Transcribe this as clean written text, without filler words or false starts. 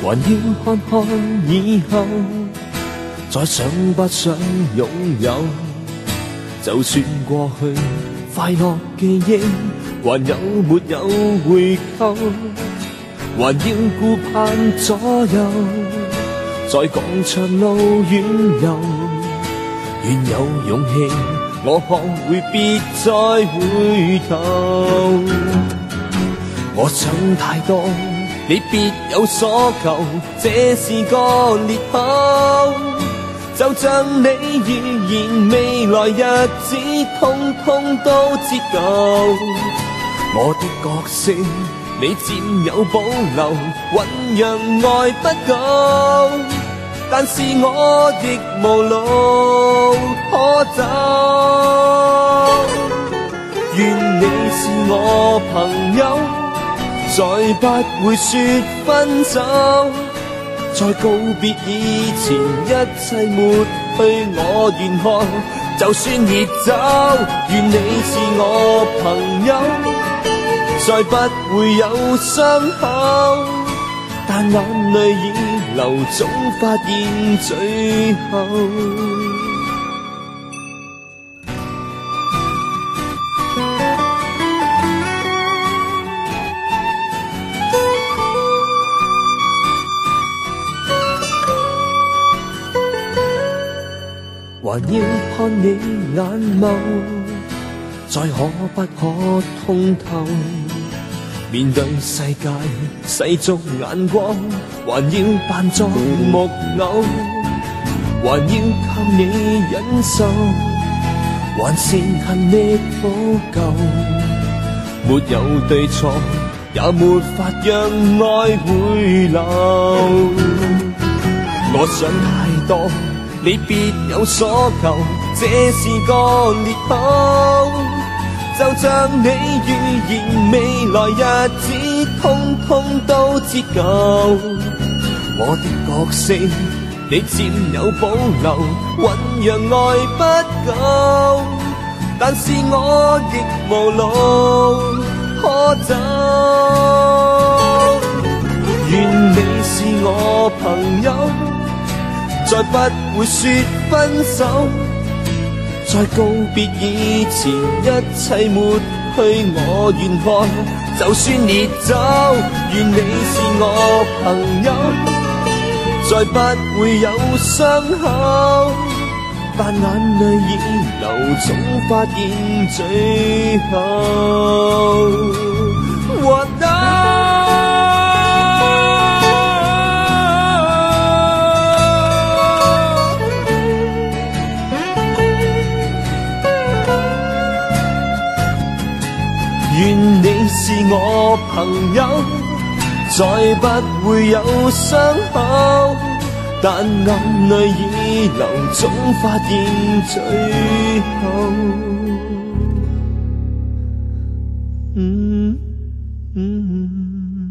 還要看看以後，再想不想擁有？就算過去快樂記憶，還有沒有回購？還要顧盼左右，再講長路遠遊。願有勇氣，我學會別再回頭。我想太多，你別有所求，這是個裂口。就像你預言未來日子，通通都折舊。我的角色你佔有保留，醞釀愛不夠，但是我亦無路可走。願你是我朋友，再不會說分手。在告別以前，一切抹去我願看，就算熱走。願你是我朋友，再不會有傷口，但眼淚已流，總發現最後。還要看你眼眸，再可不可通透？面對世界世俗眼光，還要扮作木偶，還要靠你忍受，還是恨你補救？沒有對錯，也沒法讓愛回流。我想太多，你別有所求，這是個裂口。就像你預言未來日子，通通都折舊。我的角色你佔有保留，醞釀愛不夠，但是我亦無路可走。願你是我朋友，再不會說分手。在告別以前，一切抹去我願看，就算烈酒。願你是我朋友，再不會有傷口，但眼淚已流，總發現最後。What now？願你是我朋友，再不會有傷口，但眼淚已流，總發現最後。